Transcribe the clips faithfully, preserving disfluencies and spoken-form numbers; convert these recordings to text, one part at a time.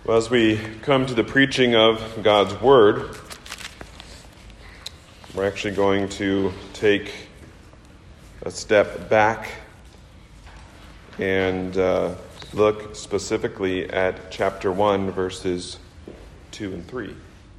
Well, as we come to the preaching of God's Word, we're actually going to take a step back and uh, look specifically at chapter one, verses two and three.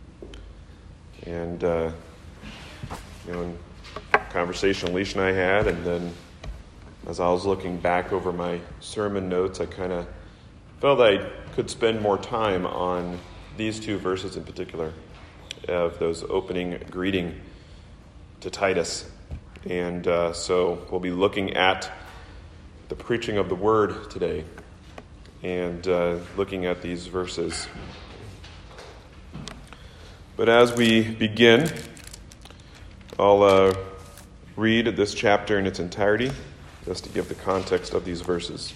And, uh, you know, in conversation Alicia and I had, and then as I was looking back over my sermon notes, I kind of felt I could spend more time on these two verses in particular, of those opening greeting to Titus. And uh, so we'll be looking at the preaching of the Word today and uh, looking at these verses. But as we begin, I'll uh, read this chapter in its entirety, just to give the context of these verses.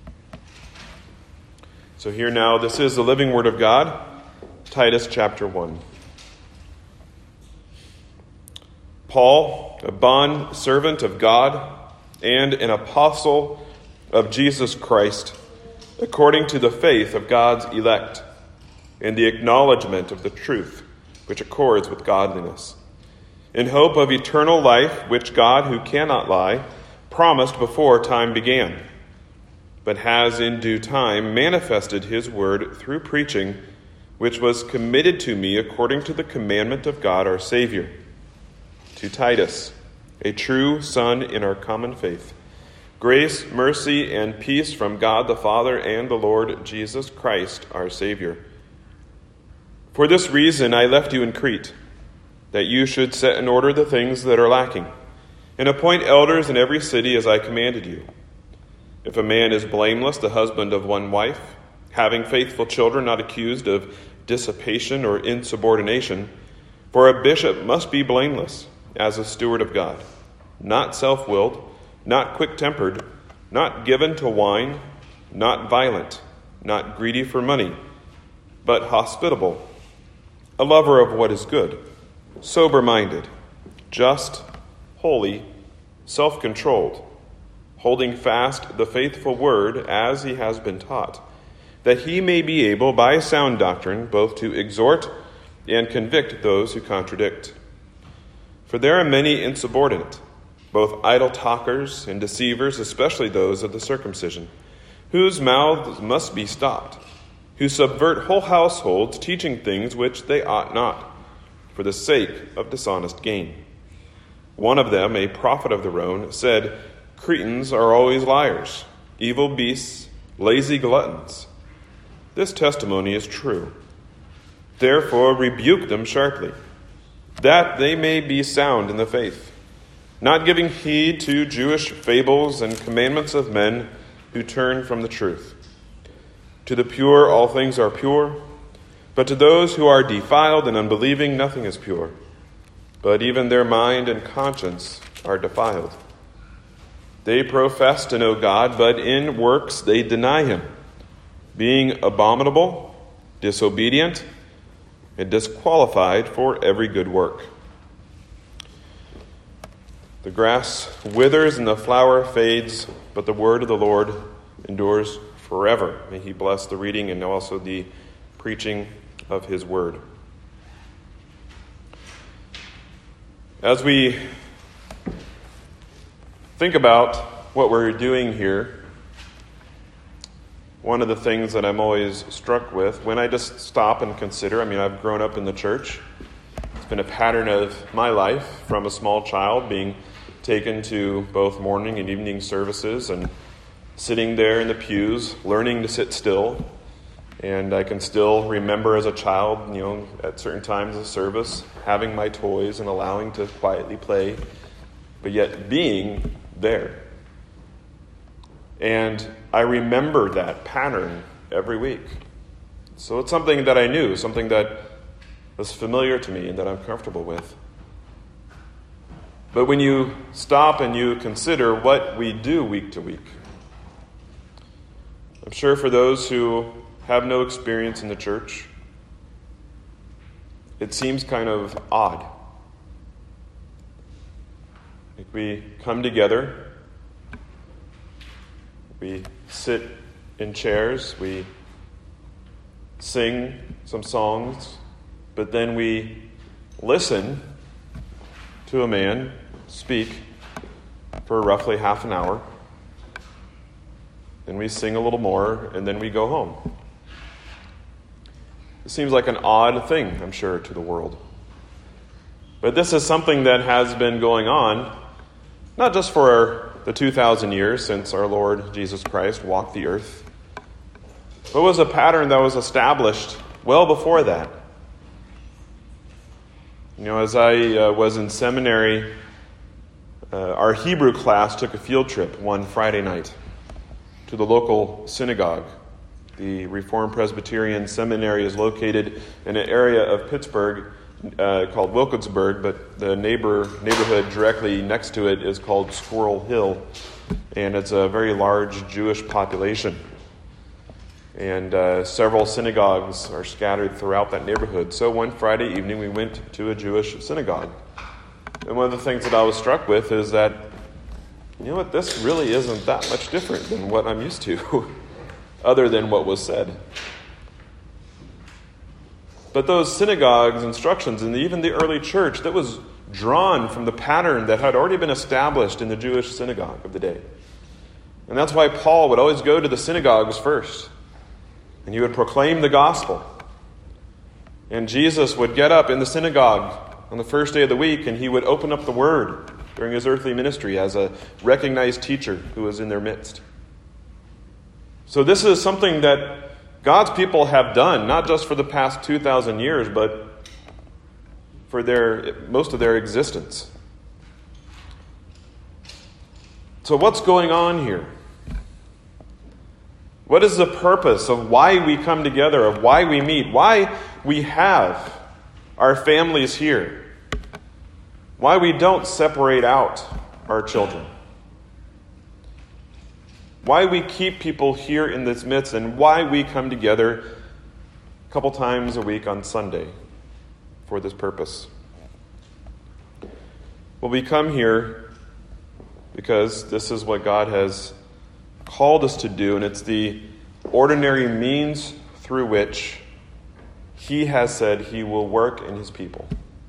So here now, this is the living Word of God, Titus chapter one. Paul, a bond servant of God and an apostle of Jesus Christ, according to the faith of God's elect and the acknowledgement of the truth which accords with godliness, in hope of eternal life, which God, who cannot lie, promised before time began, but has in due time manifested his word through preaching, which was committed to me according to the commandment of God our Savior. To Titus, a true son in our common faith, grace, mercy, and peace from God the Father and the Lord Jesus Christ our Savior. For this reason I left you in Crete, that you should set in order the things that are lacking, and appoint elders in every city as I commanded you. If a man is blameless, the husband of one wife, having faithful children, not accused of dissipation or insubordination, for a bishop must be blameless as a steward of God, not self-willed, not quick-tempered, not given to wine, not violent, not greedy for money, but hospitable, a lover of what is good, sober-minded, just, holy, self-controlled, holding fast the faithful word as he has been taught, that he may be able by sound doctrine both to exhort and convict those who contradict. For there are many insubordinate, both idle talkers and deceivers, especially those of the circumcision, whose mouths must be stopped, who subvert whole households, teaching things which they ought not, for the sake of dishonest gain. One of them, a prophet of their own, said, Cretans are always liars, evil beasts, lazy gluttons. This testimony is true. Therefore rebuke them sharply, that they may be sound in the faith, not giving heed to Jewish fables and commandments of men who turn from the truth. To the pure all things are pure, but to those who are defiled and unbelieving nothing is pure, but even their mind and conscience are defiled. They profess to know God, but in works they deny him, being abominable, disobedient, and disqualified for every good work. The grass withers and the flower fades, but the word of the Lord endures forever. May he bless the reading and also the preaching of his word. As we think about what we're doing here, one of the things that I'm always struck with, when I just stop and consider, I mean, I've grown up in the church. It's been a pattern of my life from a small child being taken to both morning and evening services and sitting there in the pews, learning to sit still. And I can still remember as a child, you know, at certain times of service, having my toys and allowing to quietly play, but yet being there. And I remember that pattern every week. So it's something that I knew, something that was familiar to me and that I'm comfortable with. But when you stop and you consider what we do week to week, I'm sure for those who have no experience in the church, it seems kind of odd. Like we come together, we sit in chairs, we sing some songs, but then we listen to a man speak for roughly half an hour. Then we sing a little more, and then we go home. It seems like an odd thing, I'm sure, to the world. But this is something that has been going on, not just for the two thousand years since our Lord Jesus Christ walked the earth, but was a pattern that was established well before that. You know, as I uh, was in seminary, uh, our Hebrew class took a field trip one Friday night to the local synagogue. The Reformed Presbyterian Seminary is located in an area of Pittsburgh uh, called Wilkinsburg, but the neighbor neighborhood directly next to it is called Squirrel Hill, and it's a very large Jewish population. And uh, several synagogues are scattered throughout that neighborhood. So one Friday evening, we went to a Jewish synagogue. And one of the things that I was struck with is that, you know what, this really isn't that much different than what I'm used to, other than what was said. But those synagogues' instructions, and even the early church, that was drawn from the pattern that had already been established in the Jewish synagogue of the day. And that's why Paul would always go to the synagogues first. And he would proclaim the gospel. And Jesus would get up in the synagogue on the first day of the week, and he would open up the word during his earthly ministry as a recognized teacher who was in their midst. So this is something that God's people have done, not just for the past two thousand years, but for their most of their existence. So what's going on here? What is the purpose of why we come together, of why we meet, why we have our families here, why we don't separate out our children, why we keep people here in this midst, and why we come together a couple times a week on Sunday for this purpose? Well, we come here because this is what God has called us to do, and it's the ordinary means through which he has said he will work in his people.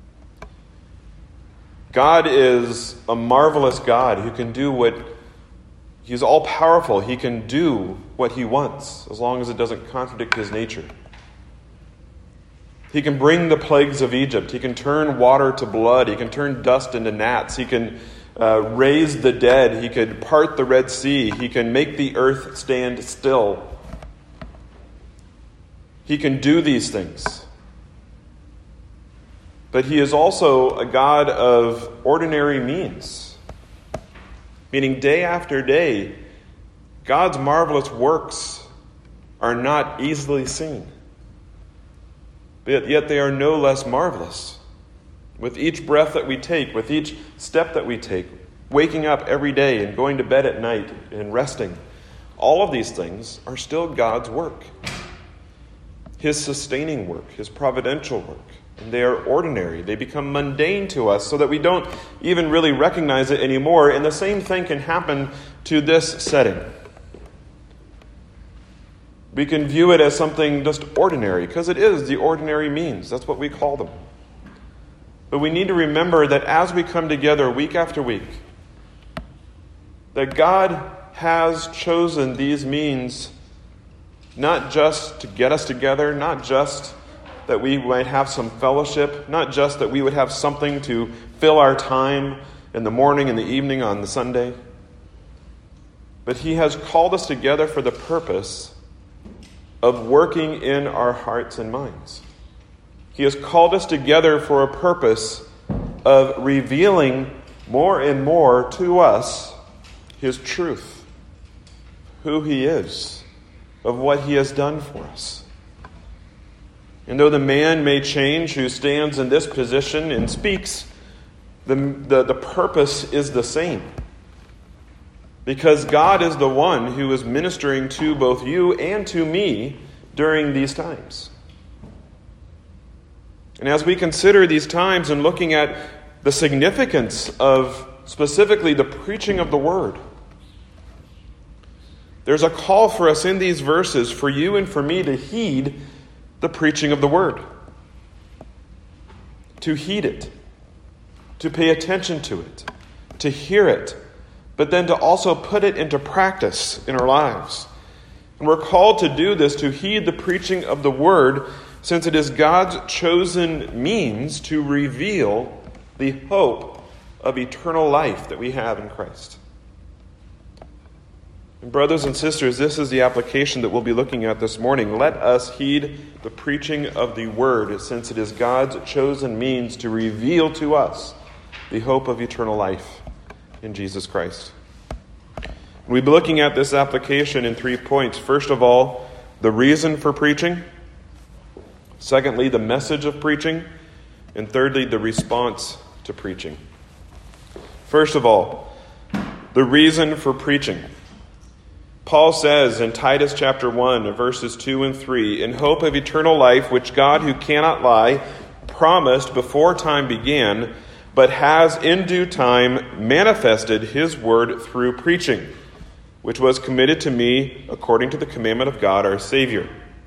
God is a marvelous God who can do what, he's all-powerful. He can do what he wants as long as it doesn't contradict his nature. He can bring the plagues of Egypt. He can turn water to blood. He can turn dust into gnats. He can Uh, raise the dead. He could part the Red Sea. He can make the earth stand still. He can do these things. But he is also a God of ordinary means. Meaning day after day, God's marvelous works are not easily seen. But yet they are no less marvelous. With each breath that we take, with each step that we take, waking up every day and going to bed at night and resting, all of these things are still God's work. His sustaining work, his providential work. And they are ordinary. They become mundane to us so that we don't even really recognize it anymore. And the same thing can happen to this setting. We can view it as something just ordinary, because it is the ordinary means. That's what we call them. But we need to remember that as we come together week after week, that God has chosen these means not just to get us together, not just that we might have some fellowship, not just that we would have something to fill our time in the morning and the evening on the Sunday, but he has called us together for the purpose of working in our hearts and minds. He has called us together for a purpose of revealing more and more to us his truth, who he is, of what he has done for us. And though the man may change who stands in this position and speaks, the, the, the purpose is the same. Because God is the one who is ministering to both you and to me during these times. And as we consider these times and looking at the significance of specifically the preaching of the word, there's a call for us in these verses for you and for me to heed the preaching of the word, to heed it, to pay attention to it, to hear it, but then to also put it into practice in our lives. And we're called to do this, to heed the preaching of the word, since it is God's chosen means to reveal the hope of eternal life that we have in Christ. And brothers and sisters, this is the application that we'll be looking at this morning. Let us heed the preaching of the word, since it is God's chosen means to reveal to us the hope of eternal life in Jesus Christ. We'll be looking at this application in three points. First of all, the reason for preaching. Secondly, the message of preaching. And thirdly, the response to preaching. First of all, the reason for preaching. Paul says in Titus chapter one, verses two and three, in hope of eternal life, which God, who cannot lie, promised before time began, but has in due time manifested his word through preaching, which was committed to me according to the commandment of God our Savior.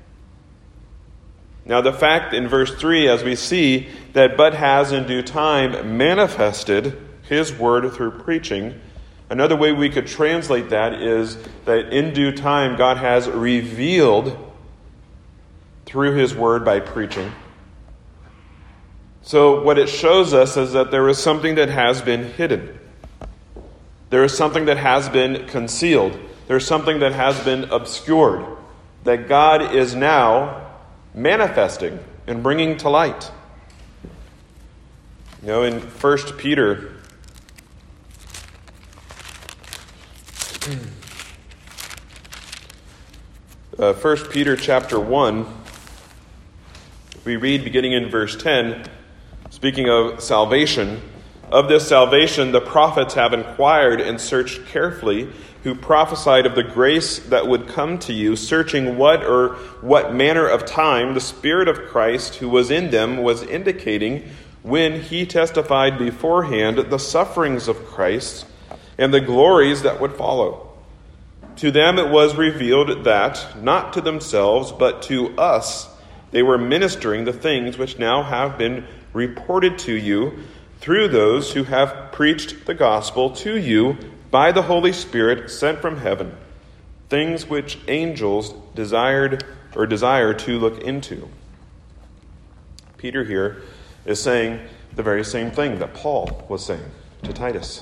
Now the fact in verse three, as we see, that but has in due time manifested his word through preaching, another way we could translate that is that in due time God has revealed through his word by preaching. So what it shows us is that there is something that has been hidden. There is something that has been concealed. There is something that has been obscured, that God is now manifesting and bringing to light. You know, in First Peter, uh, First Peter chapter one, we read beginning in verse ten, speaking of salvation, of this salvation the prophets have inquired and searched carefully, who prophesied of the grace that would come to you, searching what or what manner of time the Spirit of Christ who was in them was indicating when he testified beforehand the sufferings of Christ and the glories that would follow. To them it was revealed that, not to themselves, but to us, they were ministering the things which now have been reported to you through those who have preached the gospel to you by the Holy Spirit sent from heaven, things which angels desired or desire to look into. Peter here is saying the very same thing that Paul was saying to Titus.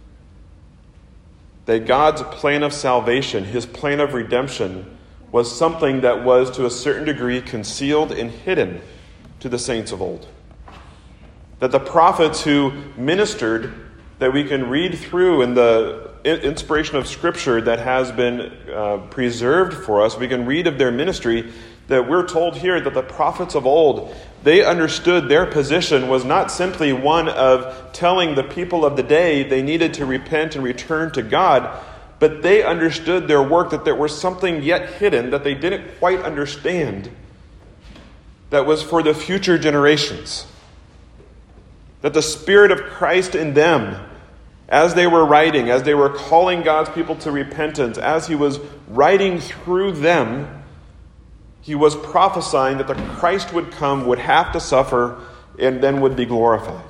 That God's plan of salvation, his plan of redemption, was something that was to a certain degree concealed and hidden to the saints of old. That the prophets who ministered, that we can read through in the inspiration of Scripture that has been uh, preserved for us, we can read of their ministry, that we're told here that the prophets of old, they understood their position was not simply one of telling the people of the day they needed to repent and return to God, but they understood their work, that there was something yet hidden that they didn't quite understand that was for the future generations. That the Spirit of Christ in them, as they were writing, as they were calling God's people to repentance, as he was writing through them, he was prophesying that the Christ would come, would have to suffer, and then would be glorified.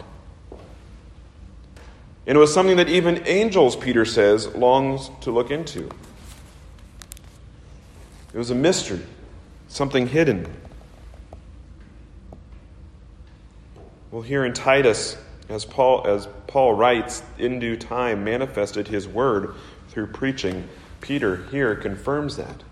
And it was something that even angels, Peter says, longs to look into. It was a mystery, something hidden. Well, here in Titus, as Paul, as Paul writes, in due time manifested his word through preaching, Peter here confirms that.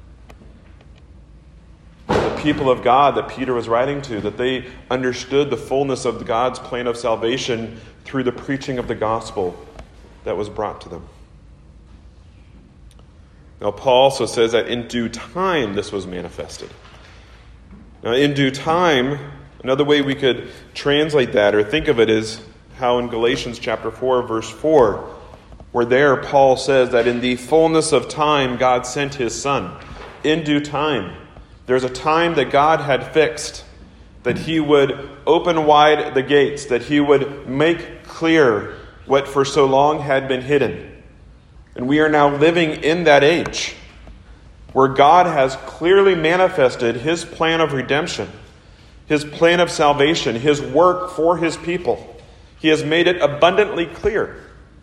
The people of God that Peter was writing to, that they understood the fullness of God's plan of salvation through the preaching of the gospel that was brought to them. Now, Paul also says that in due time this was manifested. Now, in due time, another way we could translate that or think of it is how in Galatians chapter four, verse four, where there Paul says that in the fullness of time God sent his Son. In due time. There's a time that God had fixed, that he would open wide the gates, that he would make clear what for so long had been hidden. And we are now living in that age. where God has clearly manifested his plan of redemption, his plan of salvation, his work for his people. He has made it abundantly clear.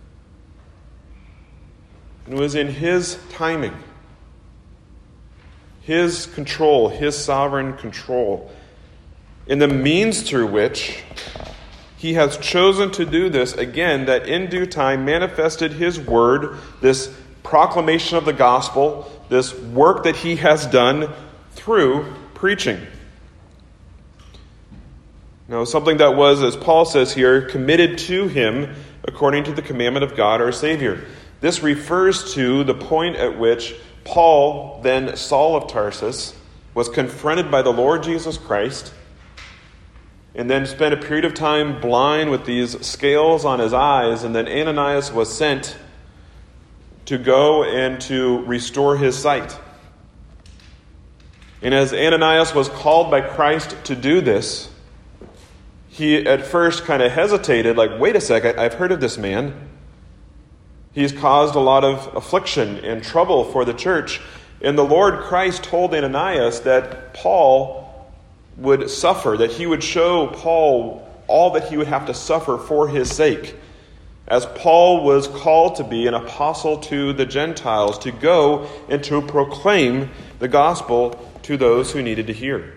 And it was in his timing, his control, his sovereign control, in the means through which he has chosen to do this, again, that in due time manifested his word, this proclamation of the gospel, this work that he has done through preaching. Now, something that was, as Paul says here, committed to him according to the commandment of God our Savior. This refers to the point at which Paul, then Saul of Tarsus, was confronted by the Lord Jesus Christ, and then spent a period of time blind with these scales on his eyes, and then Ananias was sent to go and to restore his sight. And as Ananias was called by Christ to do this, he at first kind of hesitated, like, wait a sec, I've heard of this man. He's caused a lot of affliction and trouble for the church. And the Lord Christ told Ananias that Paul would suffer, that he would show Paul all that he would have to suffer for his sake, as Paul was called to be an apostle to the Gentiles, to go and to proclaim the gospel to those who needed to hear.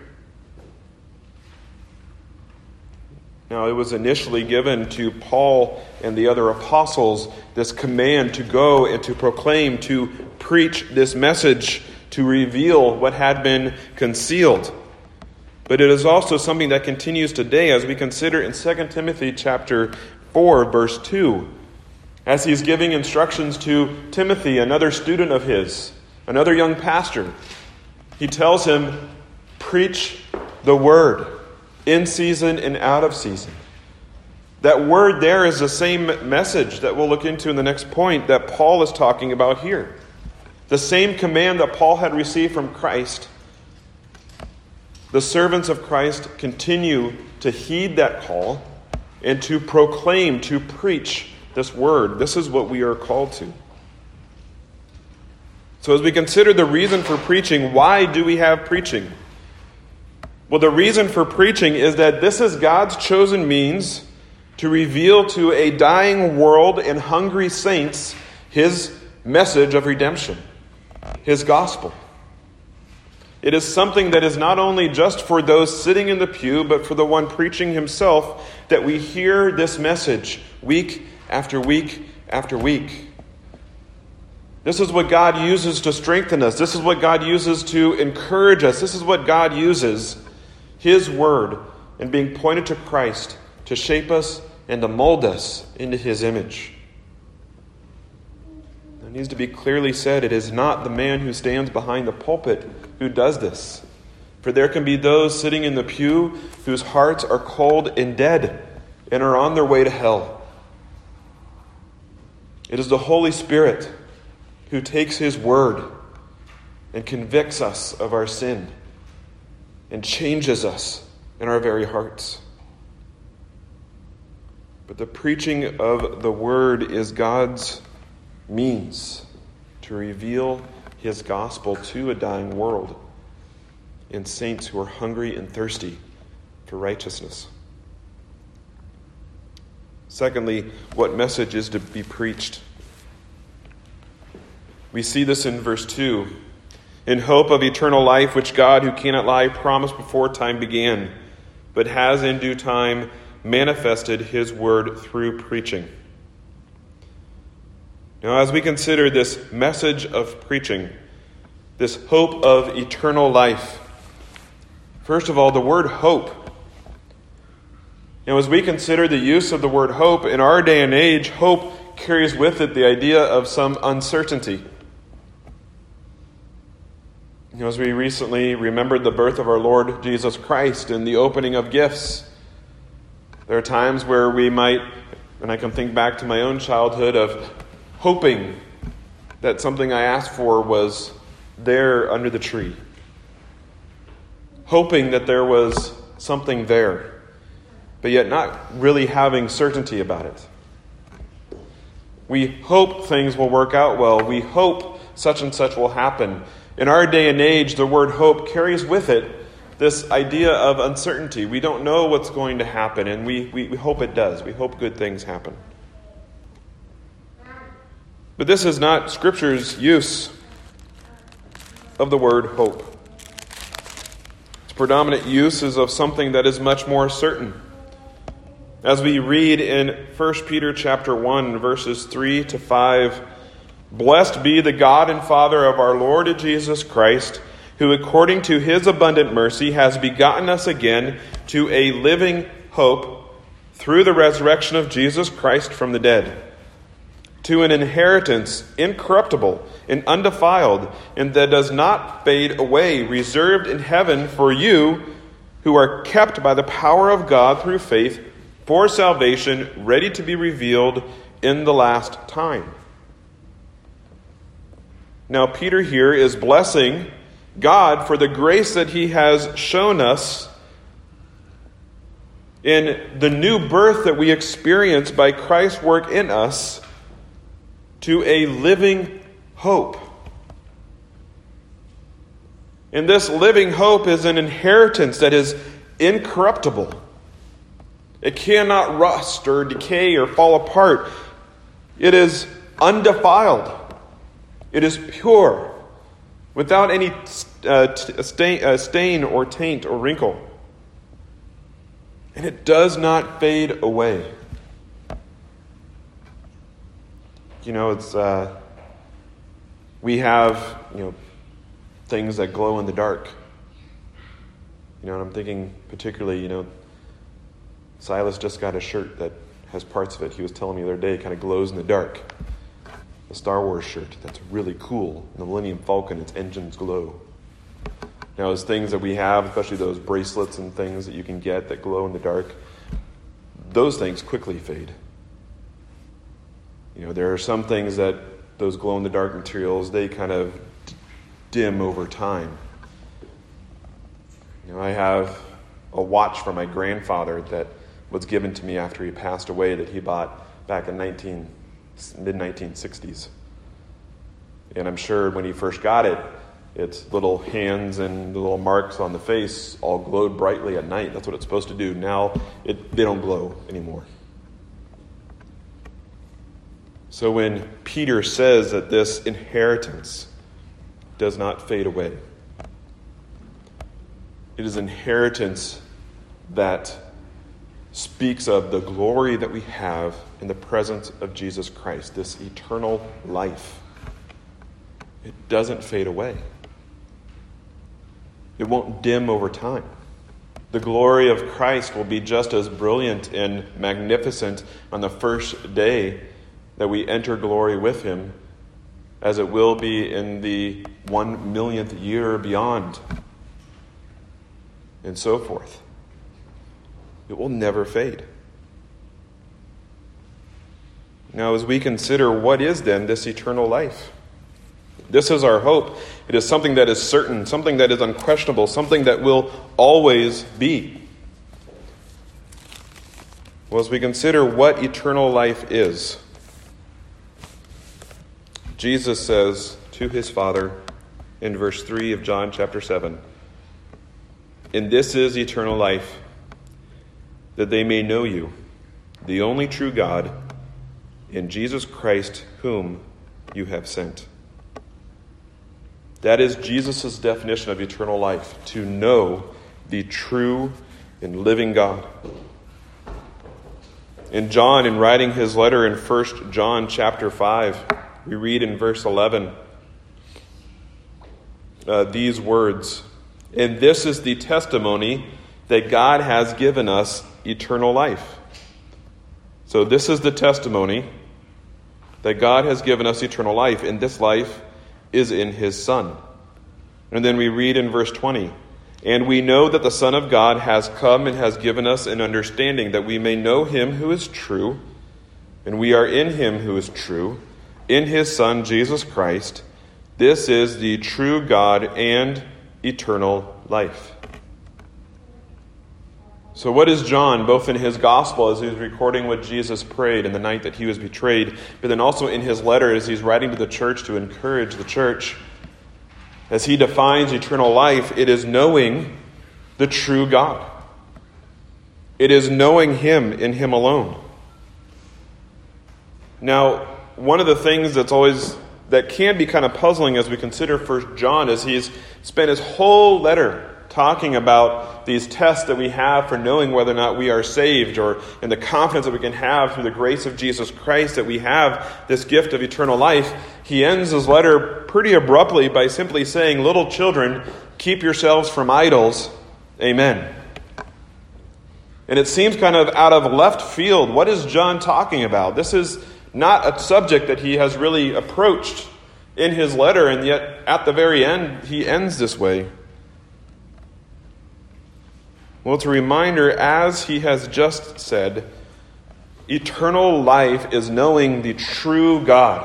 Now, it was initially given to Paul and the other apostles this command to go and to proclaim, to preach this message, to reveal what had been concealed. But it is also something that continues today as we consider in Second Timothy chapter four, verse two. As he's giving instructions to Timothy, another student of his, another young pastor, he tells him, preach the word in season and out of season. That word there is the same message that we'll look into in the next point that Paul is talking about here. The same command that Paul had received from Christ. The servants of Christ continue to heed that call and to proclaim, to preach this word. This is what we are called to. So as we consider the reason for preaching, why do we have preaching? Well, the reason for preaching is that this is God's chosen means to reveal to a dying world and hungry saints his message of redemption, his gospel. It is something that is not only just for those sitting in the pew, but for the one preaching himself, that we hear this message week after week after week. This is what God uses to strengthen us. This is what God uses to encourage us. This is what God uses, his word, and being pointed to Christ to shape us and to mold us into his image. It needs to be clearly said, it is not the man who stands behind the pulpit who does this. For there can be those sitting in the pew whose hearts are cold and dead and are on their way to hell. It is the Holy Spirit who takes his word and convicts us of our sin and changes us in our very hearts. But the preaching of the word is God's means to reveal his gospel to a dying world and saints who are hungry and thirsty for righteousness. Secondly, what message is to be preached? We see this in verse two. In hope of eternal life, which God, who cannot lie, promised before time began, but has in due time manifested his word through preaching. Now, as we consider this message of preaching, this hope of eternal life, first of all, the word hope. Now, as we consider the use of the word hope, in our day and age, hope carries with it the idea of some uncertainty. You know, as we recently remembered the birth of our Lord Jesus Christ and the opening of gifts, there are times where we might, and I can think back to my own childhood, of hoping that something I asked for was there under the tree. Hoping that there was something there, but yet not really having certainty about it. We hope things will work out well. We hope such and such will happen. In our day and age, the word hope carries with it this idea of uncertainty. We don't know what's going to happen, and we, we, we hope it does. We hope good things happen. But this is not Scripture's use of the word hope. Its predominant use is of something that is much more certain. As we read in First Peter chapter one, verses three to five, "Blessed be the God and Father of our Lord Jesus Christ, who according to his abundant mercy has begotten us again to a living hope through the resurrection of Jesus Christ from the dead, to an inheritance incorruptible and undefiled, and that does not fade away, reserved in heaven for you, who are kept by the power of God through faith for salvation, ready to be revealed in the last time." Now, Peter here is blessing God for the grace that he has shown us in the new birth that we experience by Christ's work in us to a living hope. And this living hope is an inheritance that is incorruptible. It cannot rust or decay or fall apart. It is undefiled. It is pure, without any uh, t- stain, uh, stain or taint or wrinkle. And it does not fade away. You know, it's uh, we have, you know, things that glow in the dark. You know, and I'm thinking particularly, you know, Silas just got a shirt that has parts of it, he was telling me the other day, kind of glows in the dark. A Star Wars shirt that's really cool. The Millennium Falcon, its engines glow. Now, those things that we have, especially those bracelets and things that you can get that glow in the dark, those things quickly fade. You know, there are some things that those glow-in-the-dark materials, they kind of dim over time. You know, I have a watch from my grandfather that was given to me after he passed away that he bought back in nineteen, mid nineteen sixties. And I'm sure when he first got it, its little hands and the little marks on the face all glowed brightly at night. That's what it's supposed to do. Now it, they don't glow anymore. So when Peter says that this inheritance does not fade away, it is inheritance that speaks of the glory that we have in the presence of Jesus Christ, this eternal life. It doesn't fade away. It won't dim over time. The glory of Christ will be just as brilliant and magnificent on the first day that we enter glory with him as it will be in the one millionth year beyond, and so forth. It will never fade. Now, as we consider what is then this eternal life, this is our hope. It is something that is certain, something that is unquestionable, something that will always be. Well, as we consider what eternal life is, Jesus says to his Father in verse three of John chapter seven, "And this is eternal life, that they may know you, the only true God, and Jesus Christ, whom you have sent." That is Jesus' definition of eternal life, to know the true and living God. In John, in writing his letter in First John chapter five, we read in verse eleven uh, these words, "And this is the testimony that God has given us eternal life." So this is the testimony that God has given us eternal life, and this life is in his Son. And then we read in verse twenty, "And we know that the Son of God has come and has given us an understanding that we may know him who is true, and we are in him who is true, in his Son, Jesus Christ. This is the true God and eternal life." So what is John, both in his gospel as he's recording what Jesus prayed in the night that he was betrayed, but then also in his letter as he's writing to the church to encourage the church, As he defines eternal life, it is knowing the true God. It is knowing him in him alone. Now, one of the things that's always that can be kind of puzzling as we consider First John is he's spent his whole letter talking about these tests that we have for knowing whether or not we are saved, or in the confidence that we can have through the grace of Jesus Christ that we have this gift of eternal life. He ends his letter pretty abruptly by simply saying, "Little children, keep yourselves from idols. Amen." And it seems kind of out of left field. What is John talking about? This is not a subject that he has really approached in his letter, and yet at the very end, he ends this way. Well, it's a reminder, as he has just said, eternal life is knowing the true God.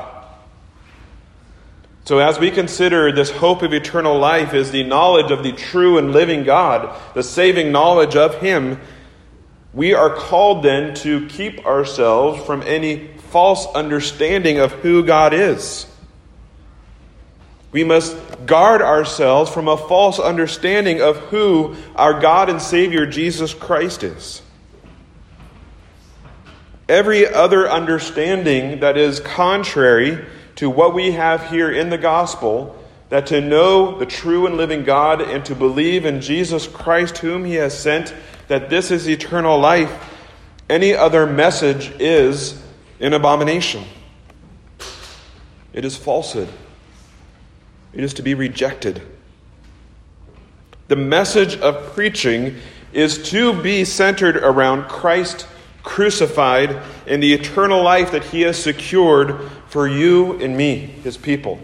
So as we consider this hope of eternal life is the knowledge of the true and living God, the saving knowledge of him, we are called then to keep ourselves from any false understanding of who God is. We must guard ourselves from a false understanding of who our God and Savior Jesus Christ is. Every other understanding that is contrary to what we have here in the gospel, that to know the true and living God and to believe in Jesus Christ whom he has sent, that this is eternal life, any other message is an abomination. It is falsehood. It is to be rejected. The message of preaching is to be centered around Christ crucified and the eternal life that he has secured for you and me, his people.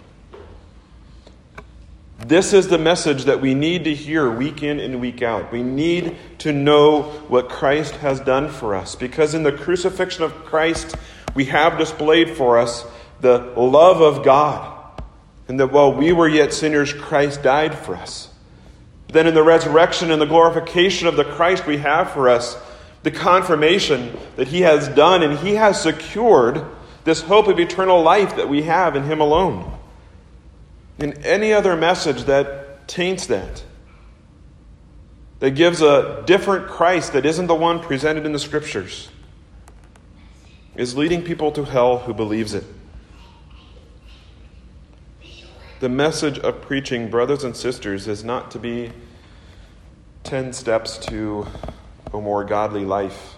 This is the message that we need to hear week in and week out. We need to know what Christ has done for us, because in the crucifixion of Christ, we have displayed for us the love of God, and that while we were yet sinners, Christ died for us. Then in the resurrection and the glorification of the Christ, we have for us the confirmation that he has done and he has secured this hope of eternal life that we have in him alone. And any other message that taints that, that gives a different Christ that isn't the one presented in the Scriptures, is leading people to hell who believes it. The message of preaching, brothers and sisters, is not to be ten steps to a more godly life,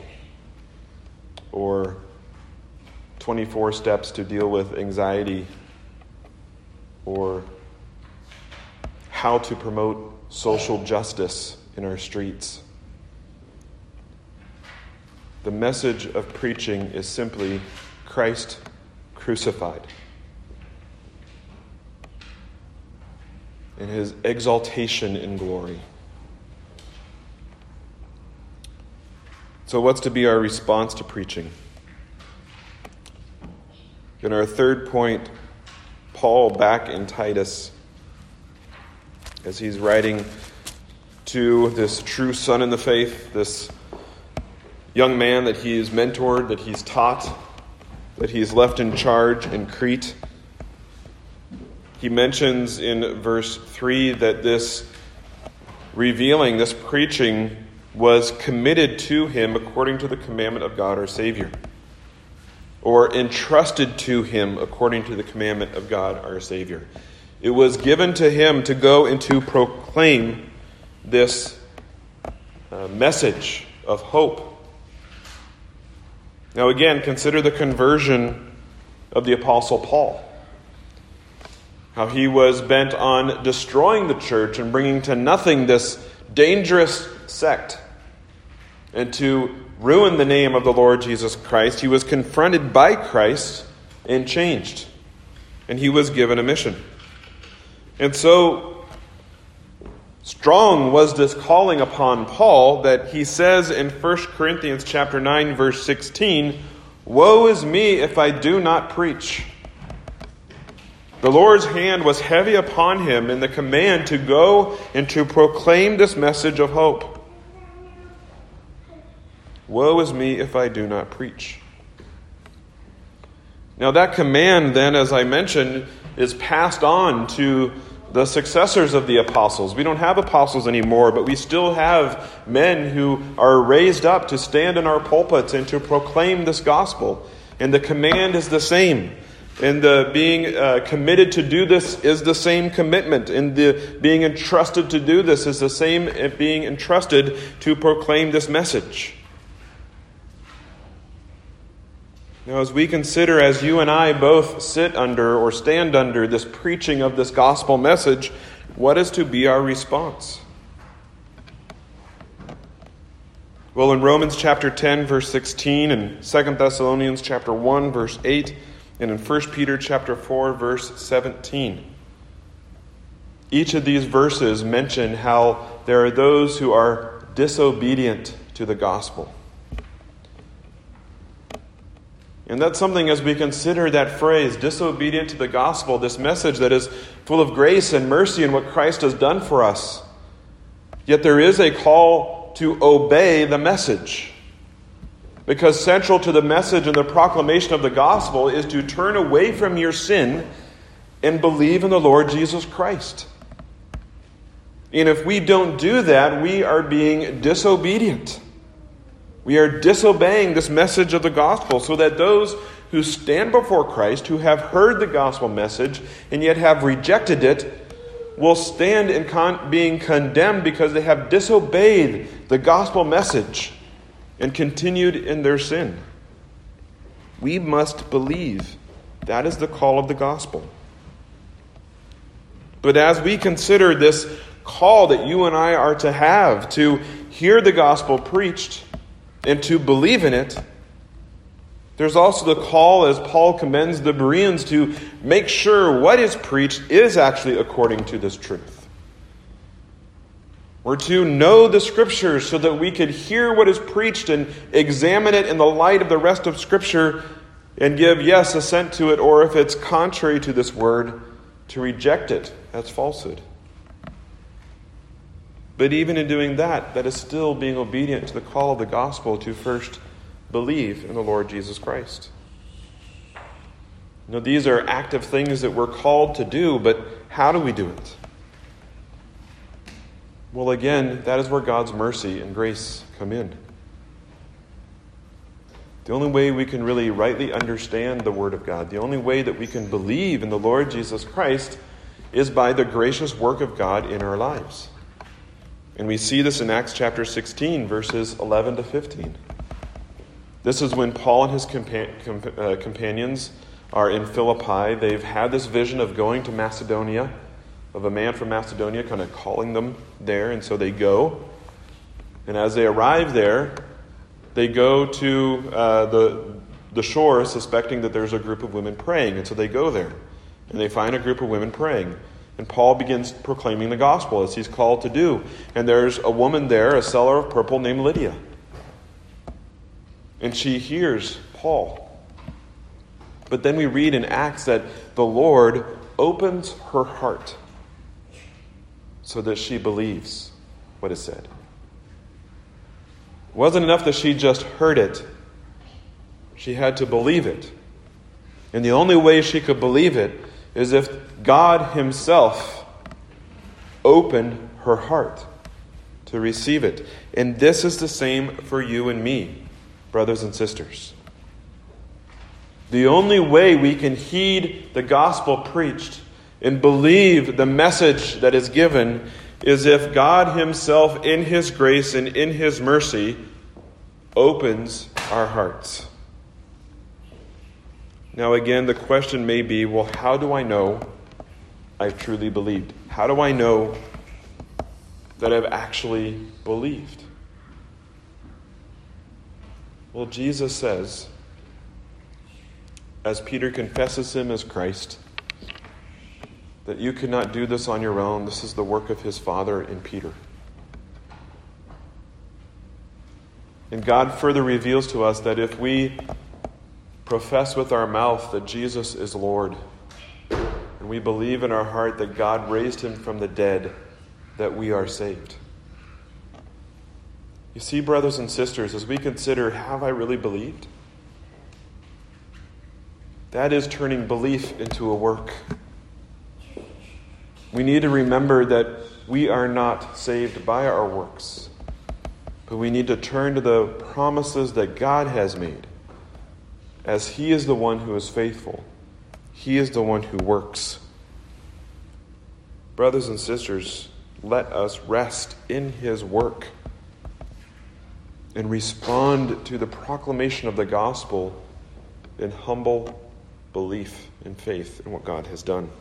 or twenty-four steps to deal with anxiety, or how to promote social justice in our streets. The message of preaching is simply Christ crucified, and his exaltation in glory. So what's to be our response to preaching? In our third point, Paul, back in Titus, as he's writing to this true son in the faith, this young man that he's mentored, that he's taught, that he's left in charge in Crete, he mentions in verse three that this revealing, this preaching, was committed to him according to the commandment of God our Savior, or entrusted to him according to the commandment of God our Savior. It was given to him to go and to proclaim this uh, message of hope. Now again, consider the conversion of the Apostle Paul. How he was bent on destroying the church and bringing to nothing this dangerous sect, and to ruin the name of the Lord Jesus Christ. He was confronted by Christ and changed, and he was given a mission. And so strong was this calling upon Paul that he says in First Corinthians chapter nine, verse sixteen, "Woe is me if I do not preach." The Lord's hand was heavy upon him in the command to go and to proclaim this message of hope. Woe is me if I do not preach. Now that command then, as I mentioned, is passed on to the successors of the apostles. We don't have apostles anymore, but we still have men who are raised up to stand in our pulpits and to proclaim this gospel. And the command is the same. And the being uh, committed to do this is the same commitment. And the being entrusted to do this is the same being entrusted to proclaim this message. Now, as we consider, as you and I both sit under or stand under this preaching of this gospel message, what is to be our response? Well, in Romans chapter ten, verse sixteen, and Second Thessalonians chapter one, verse eight, and in First Peter chapter four, verse seventeen, each of these verses mention how there are those who are disobedient to the gospel. And that's something, as we consider that phrase, disobedient to the gospel, this message that is full of grace and mercy and what Christ has done for us. Yet there is a call to obey the message. Because central to the message and the proclamation of the gospel is to turn away from your sin and believe in the Lord Jesus Christ. And if we don't do that, we are being disobedient. We are disobeying this message of the gospel, so that those who stand before Christ, who have heard the gospel message and yet have rejected it, will stand in con- being condemned because they have disobeyed the gospel message and continued in their sin. We must believe. That is the call of the gospel. But as we consider this call that you and I are to have to hear the gospel preached and to believe in it, there's also the call, as Paul commends the Bereans, to make sure what is preached is actually according to this truth. We're to know the Scriptures so that we could hear what is preached and examine it in the light of the rest of Scripture and give, yes, assent to it, or if it's contrary to this word, to reject it. That's falsehood. But even in doing that, that is still being obedient to the call of the gospel to first believe in the Lord Jesus Christ. You know, these are active things that we're called to do, but how do we do it? Well, again, that is where God's mercy and grace come in. The only way we can really rightly understand the Word of God, the only way that we can believe in the Lord Jesus Christ, is by the gracious work of God in our lives. And we see this in Acts chapter sixteen, verses eleven to fifteen. This is when Paul and his compa- comp- uh, companions are in Philippi. They've had this vision of going to Macedonia, of a man from Macedonia kind of calling them there, and so they go. And as they arrive there, they go to uh, the, the shore, suspecting that there's a group of women praying. And so they go there, and they find a group of women praying. And Paul begins proclaiming the gospel, as he's called to do. And there's a woman there, a seller of purple, named Lydia. And she hears Paul. But then we read in Acts that the Lord opens her heart so that she believes what is said. It wasn't enough that she just heard it. She had to believe it. And the only way she could believe it is if God himself opened her heart to receive it. And this is the same for you and me, brothers and sisters. The only way we can heed the gospel preached and believe the message that is given is if God himself, in his grace and in his mercy, opens our hearts. Now again, the question may be, well, how do I know I've truly believed? How do I know that I've actually believed? Well, Jesus says, as Peter confesses him as Christ, that you could not do this on your own. This is the work of his Father in Peter. And God further reveals to us that if we profess with our mouth that Jesus is Lord, and we believe in our heart that God raised him from the dead, that we are saved. You see, brothers and sisters, as we consider, have I really believed? That is turning belief into a work. We need to remember that we are not saved by our works, but we need to turn to the promises that God has made, as He is the one who is faithful. He is the one who works. Brothers and sisters, let us rest in His work and respond to the proclamation of the gospel in humble belief and faith in what God has done.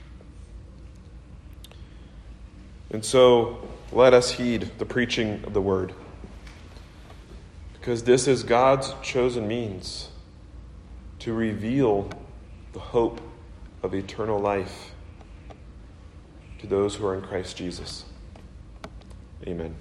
And so, let us heed the preaching of the word, because this is God's chosen means to reveal the hope of eternal life to those who are in Christ Jesus. Amen.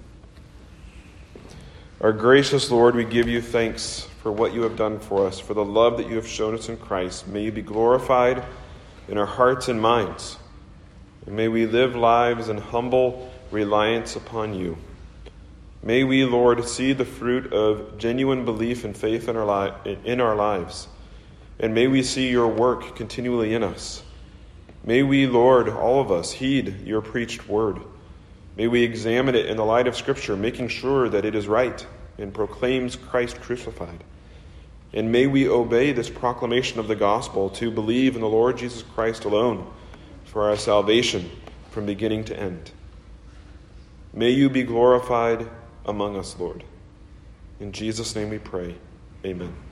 Our gracious Lord, we give you thanks for what you have done for us, for the love that you have shown us in Christ. May you be glorified in our hearts and minds, and may we live lives in humble reliance upon you. May we, Lord, see the fruit of genuine belief and faith in our, li- in our lives, and may we see your work continually in us. May we, Lord, all of us, heed your preached word. May we examine it in the light of Scripture, making sure that it is right and proclaims Christ crucified. And may we obey this proclamation of the gospel to believe in the Lord Jesus Christ alone for our salvation from beginning to end. May you be glorified among us, Lord. In Jesus' name we pray. Amen.